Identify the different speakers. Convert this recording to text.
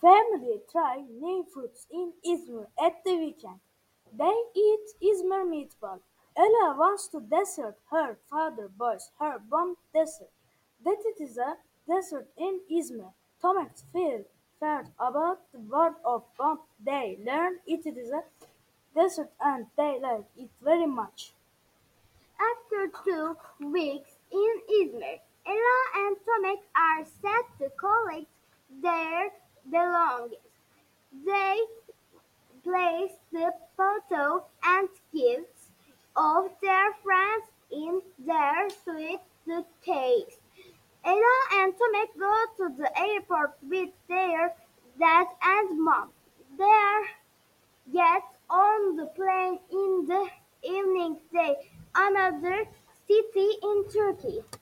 Speaker 1: Family try new foods in Izmir at the weekend. They eat Izmir meatball. Ella wants to dessert her father buys her bomb dessert. That it is a dessert in Izmir. Thomas feel felt about the word of bomb. They learn it is a dessert and they like it very much.
Speaker 2: After 2 weeks in Izmir, Ella and Tomek are set to collect their belongings. They place the photos and gifts of their friends in their suitcase. Ella and Tomek go to the airport with their dad and mom. They get on the plane in the evening. They another city in Turkey.